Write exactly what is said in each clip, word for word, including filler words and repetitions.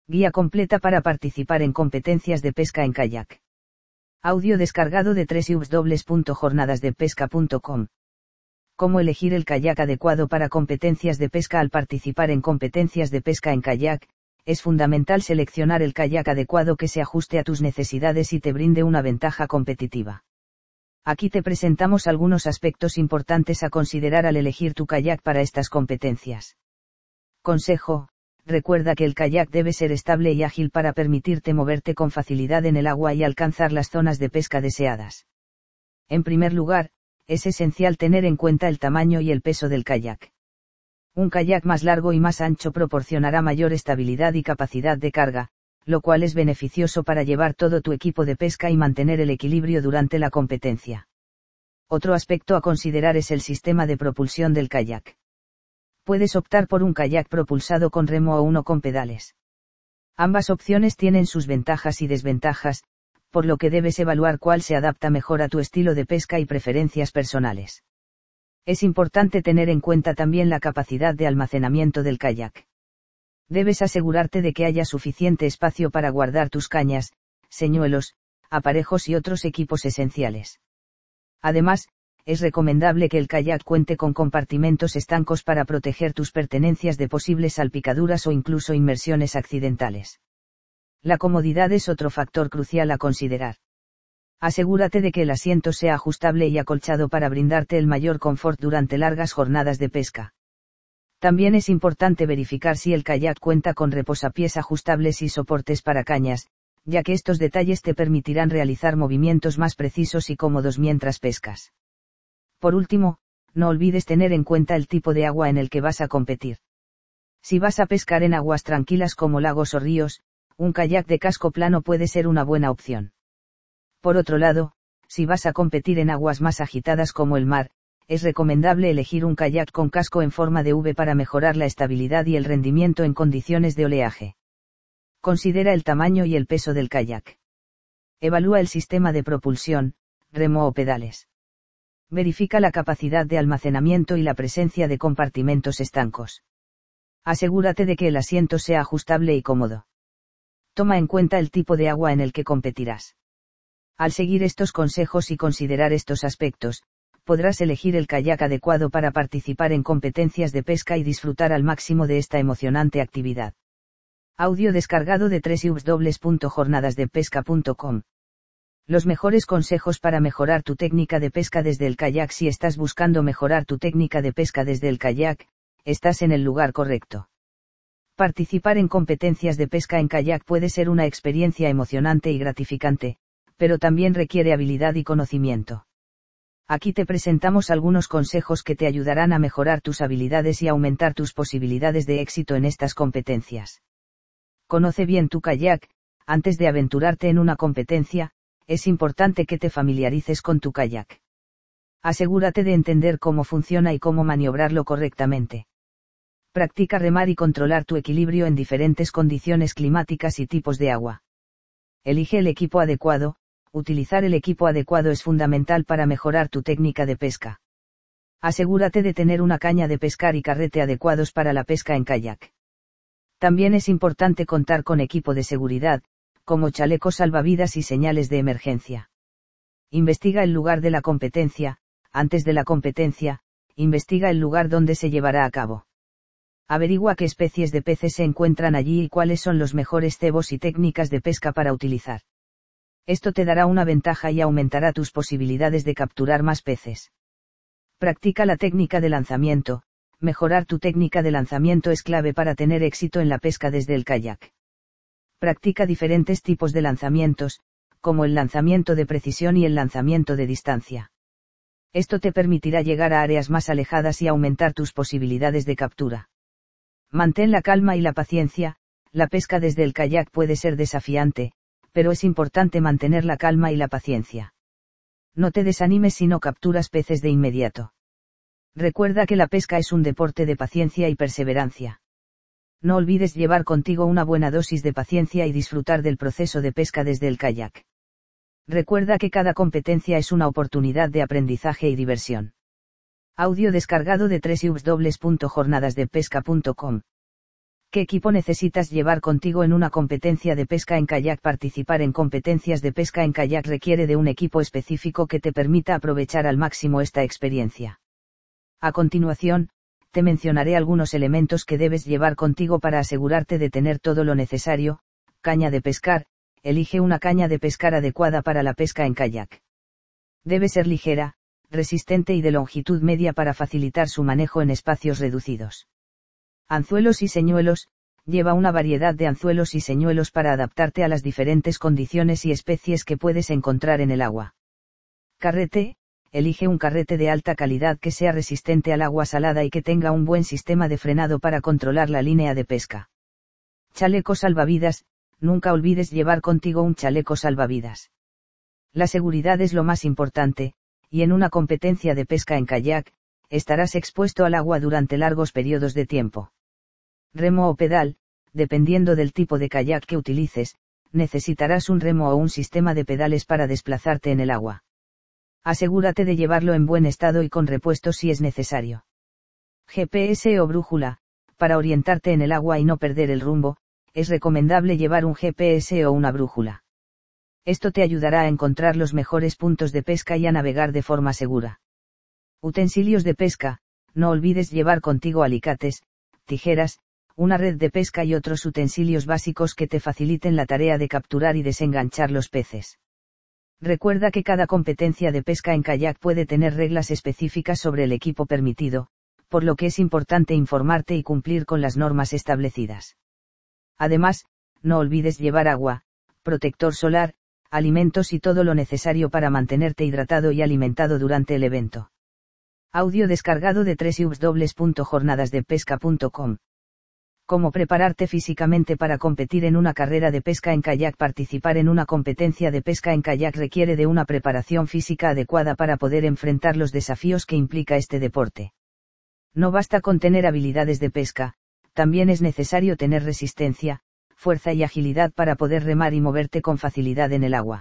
Guía completa para participar en competencias de pesca en kayak. Audio descargado de doble u doble u doble u punto jornadas de pesca punto com. ¿Cómo elegir el kayak adecuado para competencias de pesca? Al participar en competencias de pesca en kayak, es fundamental seleccionar el kayak adecuado que se ajuste a tus necesidades y te brinde una ventaja competitiva. Aquí te presentamos algunos aspectos importantes a considerar al elegir tu kayak para estas competencias. Consejo: recuerda que el kayak debe ser estable y ágil para permitirte moverte con facilidad en el agua y alcanzar las zonas de pesca deseadas. En primer lugar, es esencial tener en cuenta el tamaño y el peso del kayak. Un kayak más largo y más ancho proporcionará mayor estabilidad y capacidad de carga, lo cual es beneficioso para llevar todo tu equipo de pesca y mantener el equilibrio durante la competencia. Otro aspecto a considerar es el sistema de propulsión del kayak. Puedes optar por un kayak propulsado con remo o uno con pedales. Ambas opciones tienen sus ventajas y desventajas, por lo que debes evaluar cuál se adapta mejor a tu estilo de pesca y preferencias personales. Es importante tener en cuenta también la capacidad de almacenamiento del kayak. Debes asegurarte de que haya suficiente espacio para guardar tus cañas, señuelos, aparejos y otros equipos esenciales. Además, es recomendable que el kayak cuente con compartimentos estancos para proteger tus pertenencias de posibles salpicaduras o incluso inmersiones accidentales. La comodidad es otro factor crucial a considerar. Asegúrate de que el asiento sea ajustable y acolchado para brindarte el mayor confort durante largas jornadas de pesca. También es importante verificar si el kayak cuenta con reposapiés ajustables y soportes para cañas, ya que estos detalles te permitirán realizar movimientos más precisos y cómodos mientras pescas. Por último, no olvides tener en cuenta el tipo de agua en el que vas a competir. Si vas a pescar en aguas tranquilas como lagos o ríos, un kayak de casco plano puede ser una buena opción. Por otro lado, si vas a competir en aguas más agitadas como el mar, es recomendable elegir un kayak con casco en forma de V para mejorar la estabilidad y el rendimiento en condiciones de oleaje. Considera el tamaño y el peso del kayak. Evalúa el sistema de propulsión, remo o pedales. Verifica la capacidad de almacenamiento y la presencia de compartimentos estancos. Asegúrate de que el asiento sea ajustable y cómodo. Toma en cuenta el tipo de agua en el que competirás. Al seguir estos consejos y considerar estos aspectos, podrás elegir el kayak adecuado para participar en competencias de pesca y disfrutar al máximo de esta emocionante actividad. Audio descargado de doble u doble u doble u punto jornadas de pesca punto com. Los mejores consejos para mejorar tu técnica de pesca desde el kayak. Si estás buscando mejorar tu técnica de pesca desde el kayak, estás en el lugar correcto. Participar en competencias de pesca en kayak puede ser una experiencia emocionante y gratificante, pero también requiere habilidad y conocimiento. Aquí te presentamos algunos consejos que te ayudarán a mejorar tus habilidades y aumentar tus posibilidades de éxito en estas competencias. Conoce bien tu kayak. Antes de aventurarte en una competencia, es importante que te familiarices con tu kayak. Asegúrate de entender cómo funciona y cómo maniobrarlo correctamente. Practica remar y controlar tu equilibrio en diferentes condiciones climáticas y tipos de agua. Elige el equipo adecuado. Utilizar el equipo adecuado es fundamental para mejorar tu técnica de pesca. Asegúrate de tener una caña de pescar y carrete adecuados para la pesca en kayak. También es importante contar con equipo de seguridad, como chalecos salvavidas y señales de emergencia. Investiga el lugar de la competencia. Antes de la competencia, investiga el lugar donde se llevará a cabo. Averigua qué especies de peces se encuentran allí y cuáles son los mejores cebos y técnicas de pesca para utilizar. Esto te dará una ventaja y aumentará tus posibilidades de capturar más peces. Practica la técnica de lanzamiento. Mejorar tu técnica de lanzamiento es clave para tener éxito en la pesca desde el kayak. Practica diferentes tipos de lanzamientos, como el lanzamiento de precisión y el lanzamiento de distancia. Esto te permitirá llegar a áreas más alejadas y aumentar tus posibilidades de captura. Mantén la calma y la paciencia. La pesca desde el kayak puede ser desafiante, pero es importante mantener la calma y la paciencia. No te desanimes si no capturas peces de inmediato. Recuerda que la pesca es un deporte de paciencia y perseverancia. No olvides llevar contigo una buena dosis de paciencia y disfrutar del proceso de pesca desde el kayak. Recuerda que cada competencia es una oportunidad de aprendizaje y diversión. Audio descargado de doble u doble u doble u punto jornadas de pesca punto com. ¿Qué equipo necesitas llevar contigo en una competencia de pesca en kayak? Participar en competencias de pesca en kayak requiere de un equipo específico que te permita aprovechar al máximo esta experiencia. A continuación, te mencionaré algunos elementos que debes llevar contigo para asegurarte de tener todo lo necesario. Caña de pescar. Elige una caña de pescar adecuada para la pesca en kayak. Debe ser ligera, resistente y de longitud media para facilitar su manejo en espacios reducidos. Anzuelos y señuelos. Lleva una variedad de anzuelos y señuelos para adaptarte a las diferentes condiciones y especies que puedes encontrar en el agua. Carrete. Elige un carrete de alta calidad que sea resistente al agua salada y que tenga un buen sistema de frenado para controlar la línea de pesca. Chaleco salvavidas. Nunca olvides llevar contigo un chaleco salvavidas. La seguridad es lo más importante, y en una competencia de pesca en kayak, estarás expuesto al agua durante largos periodos de tiempo. Remo o pedal. Dependiendo del tipo de kayak que utilices, necesitarás un remo o un sistema de pedales para desplazarte en el agua. Asegúrate de llevarlo en buen estado y con repuestos si es necesario. G P S o brújula. Para orientarte en el agua y no perder el rumbo, es recomendable llevar un G P S o una brújula. Esto te ayudará a encontrar los mejores puntos de pesca y a navegar de forma segura. Utensilios de pesca. No olvides llevar contigo alicates, tijeras, una red de pesca y otros utensilios básicos que te faciliten la tarea de capturar y desenganchar los peces. Recuerda que cada competencia de pesca en kayak puede tener reglas específicas sobre el equipo permitido, por lo que es importante informarte y cumplir con las normas establecidas. Además, no olvides llevar agua, protector solar, alimentos y todo lo necesario para mantenerte hidratado y alimentado durante el evento. Audio descargado de doble u doble u doble u punto jornadas de pesca punto com. Cómo prepararte físicamente para competir en una carrera de pesca en kayak. Participar en una competencia de pesca en kayak requiere de una preparación física adecuada para poder enfrentar los desafíos que implica este deporte. No basta con tener habilidades de pesca, también es necesario tener resistencia, fuerza y agilidad para poder remar y moverte con facilidad en el agua.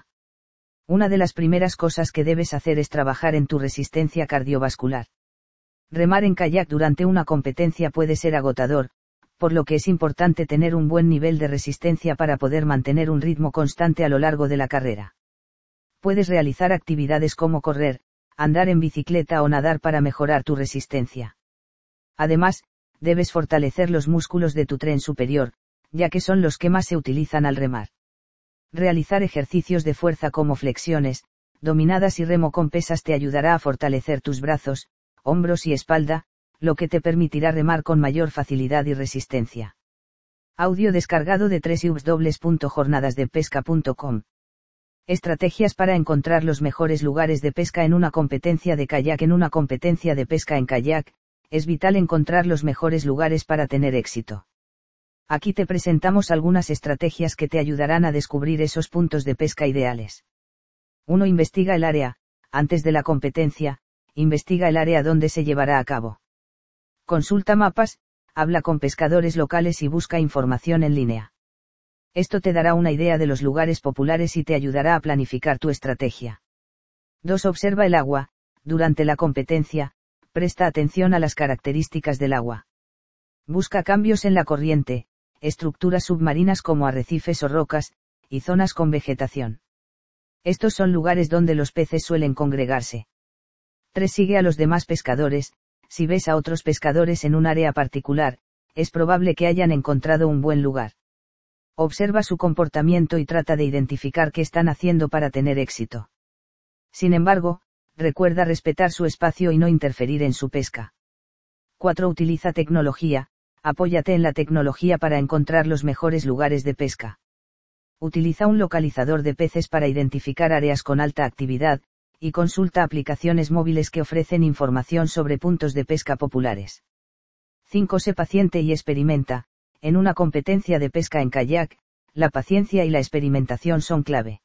Una de las primeras cosas que debes hacer es trabajar en tu resistencia cardiovascular. Remar en kayak durante una competencia puede ser agotador, por lo que es importante tener un buen nivel de resistencia para poder mantener un ritmo constante a lo largo de la carrera. Puedes realizar actividades como correr, andar en bicicleta o nadar para mejorar tu resistencia. Además, debes fortalecer los músculos de tu tren superior, ya que son los que más se utilizan al remar. Realizar ejercicios de fuerza como flexiones, dominadas y remo con pesas te ayudará a fortalecer tus brazos, hombros y espalda, lo que te permitirá remar con mayor facilidad y resistencia. Audio descargado de doble u doble u doble u punto jornadas de pesca punto com. Estrategias para encontrar los mejores lugares de pesca en una competencia de kayak. En una competencia de pesca en kayak, es vital encontrar los mejores lugares para tener éxito. Aquí te presentamos algunas estrategias que te ayudarán a descubrir esos puntos de pesca ideales. uno. Investiga el área. Antes de la competencia, investiga el área donde se llevará a cabo. Consulta mapas, habla con pescadores locales y busca información en línea. Esto te dará una idea de los lugares populares y te ayudará a planificar tu estrategia. dos. Observa el agua. Durante la competencia, presta atención a las características del agua. Busca cambios en la corriente, estructuras submarinas como arrecifes o rocas, y zonas con vegetación. Estos son lugares donde los peces suelen congregarse. tres. Sigue a los demás pescadores. Si ves a otros pescadores en un área particular, es probable que hayan encontrado un buen lugar. Observa su comportamiento y trata de identificar qué están haciendo para tener éxito. Sin embargo, recuerda respetar su espacio y no interferir en su pesca. cuatro. Utiliza tecnología. Apóyate en la tecnología para encontrar los mejores lugares de pesca. Utiliza un localizador de peces para identificar áreas con alta actividad, y consulta aplicaciones móviles que ofrecen información sobre puntos de pesca populares. cinco. Sé paciente y experimenta. En una competencia de pesca en kayak, la paciencia y la experimentación son clave.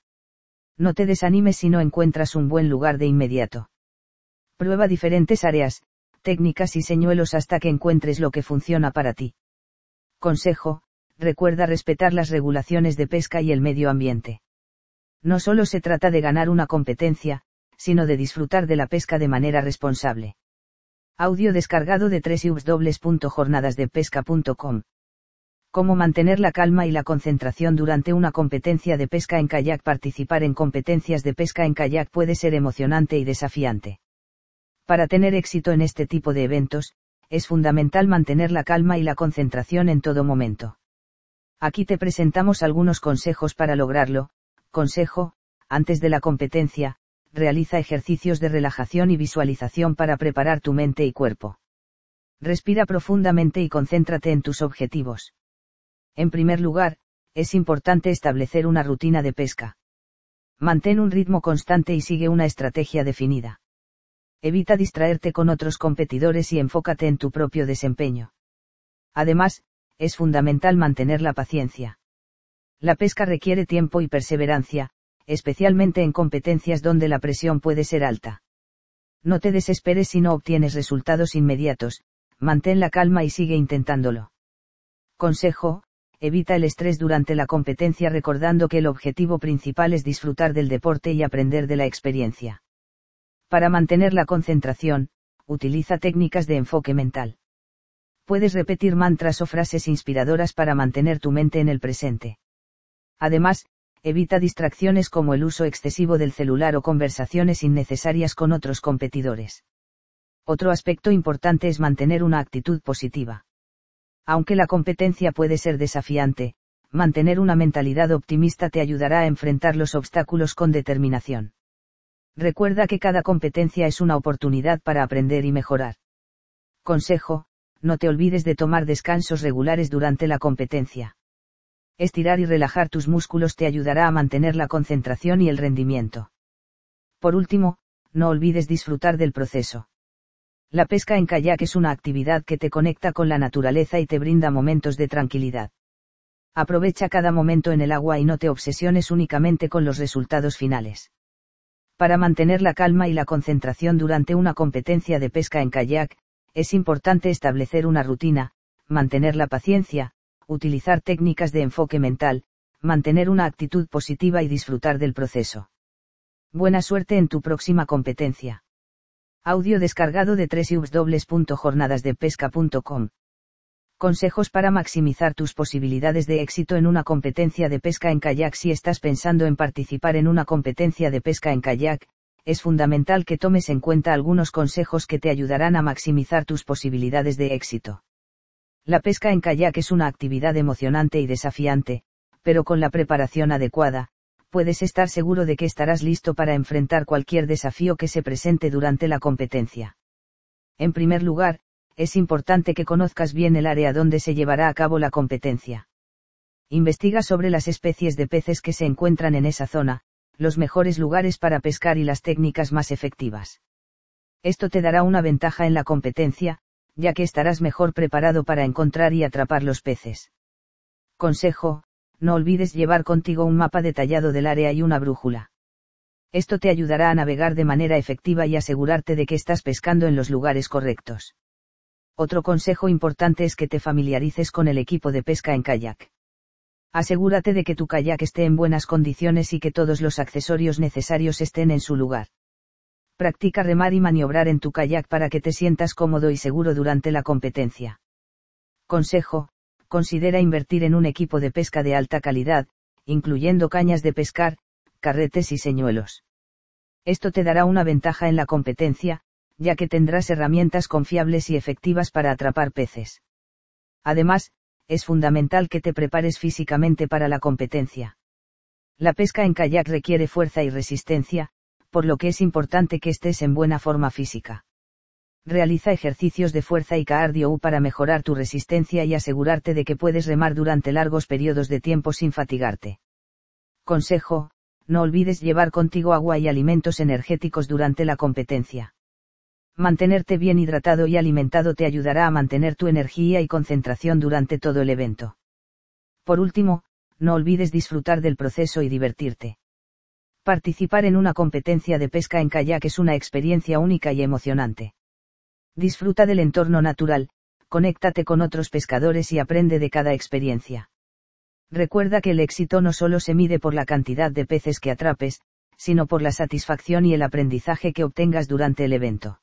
No te desanimes si no encuentras un buen lugar de inmediato. Prueba diferentes áreas, técnicas y señuelos hasta que encuentres lo que funciona para ti. Consejo: recuerda respetar las regulaciones de pesca y el medio ambiente. No solo se trata de ganar una competencia, sino de disfrutar de la pesca de manera responsable. Audio descargado de doble u doble u doble u punto jornadas de pesca punto com. Cómo mantener la calma y la concentración durante una competencia de pesca en kayak. Participar en competencias de pesca en kayak puede ser emocionante y desafiante. Para tener éxito en este tipo de eventos, es fundamental mantener la calma y la concentración en todo momento. Aquí te presentamos algunos consejos para lograrlo. Consejo: antes de la competencia, realiza ejercicios de relajación y visualización para preparar tu mente y cuerpo. Respira profundamente y concéntrate en tus objetivos. En primer lugar, es importante establecer una rutina de pesca. Mantén un ritmo constante y sigue una estrategia definida. Evita distraerte con otros competidores y enfócate en tu propio desempeño. Además, es fundamental mantener la paciencia. La pesca requiere tiempo y perseverancia, especialmente en competencias donde la presión puede ser alta. No te desesperes si no obtienes resultados inmediatos, mantén la calma y sigue intentándolo. Consejo: evita el estrés durante la competencia recordando que el objetivo principal es disfrutar del deporte y aprender de la experiencia. Para mantener la concentración, utiliza técnicas de enfoque mental. Puedes repetir mantras o frases inspiradoras para mantener tu mente en el presente. Además, evita distracciones como el uso excesivo del celular o conversaciones innecesarias con otros competidores. Otro aspecto importante es mantener una actitud positiva. Aunque la competencia puede ser desafiante, mantener una mentalidad optimista te ayudará a enfrentar los obstáculos con determinación. Recuerda que cada competencia es una oportunidad para aprender y mejorar. Consejo: no te olvides de tomar descansos regulares durante la competencia. Estirar y relajar tus músculos te ayudará a mantener la concentración y el rendimiento. Por último, no olvides disfrutar del proceso. La pesca en kayak es una actividad que te conecta con la naturaleza y te brinda momentos de tranquilidad. Aprovecha cada momento en el agua y no te obsesiones únicamente con los resultados finales. Para mantener la calma y la concentración durante una competencia de pesca en kayak, es importante establecer una rutina, mantener la paciencia, utilizar técnicas de enfoque mental, mantener una actitud positiva y disfrutar del proceso. Buena suerte en tu próxima competencia. Audio descargado de doble u doble u doble u punto jornadas de pesca punto com. Consejos para maximizar tus posibilidades de éxito en una competencia de pesca en kayak. Si estás pensando en participar en una competencia de pesca en kayak, es fundamental que tomes en cuenta algunos consejos que te ayudarán a maximizar tus posibilidades de éxito. La pesca en kayak es una actividad emocionante y desafiante, pero con la preparación adecuada, puedes estar seguro de que estarás listo para enfrentar cualquier desafío que se presente durante la competencia. En primer lugar, es importante que conozcas bien el área donde se llevará a cabo la competencia. Investiga sobre las especies de peces que se encuentran en esa zona, los mejores lugares para pescar y las técnicas más efectivas. Esto te dará una ventaja en la competencia, ya que estarás mejor preparado para encontrar y atrapar los peces. Consejo: no olvides llevar contigo un mapa detallado del área y una brújula. Esto te ayudará a navegar de manera efectiva y asegurarte de que estás pescando en los lugares correctos. Otro consejo importante es que te familiarices con el equipo de pesca en kayak. Asegúrate de que tu kayak esté en buenas condiciones y que todos los accesorios necesarios estén en su lugar. Practica remar y maniobrar en tu kayak para que te sientas cómodo y seguro durante la competencia. Consejo: considera invertir en un equipo de pesca de alta calidad, incluyendo cañas de pescar, carretes y señuelos. Esto te dará una ventaja en la competencia, ya que tendrás herramientas confiables y efectivas para atrapar peces. Además, es fundamental que te prepares físicamente para la competencia. La pesca en kayak requiere fuerza y resistencia, por lo que es importante que estés en buena forma física. Realiza ejercicios de fuerza y cardio para mejorar tu resistencia y asegurarte de que puedes remar durante largos periodos de tiempo sin fatigarte. Consejo: no olvides llevar contigo agua y alimentos energéticos durante la competencia. Mantenerte bien hidratado y alimentado te ayudará a mantener tu energía y concentración durante todo el evento. Por último, no olvides disfrutar del proceso y divertirte. Participar en una competencia de pesca en kayak es una experiencia única y emocionante. Disfruta del entorno natural, conéctate con otros pescadores y aprende de cada experiencia. Recuerda que el éxito no solo se mide por la cantidad de peces que atrapes, sino por la satisfacción y el aprendizaje que obtengas durante el evento.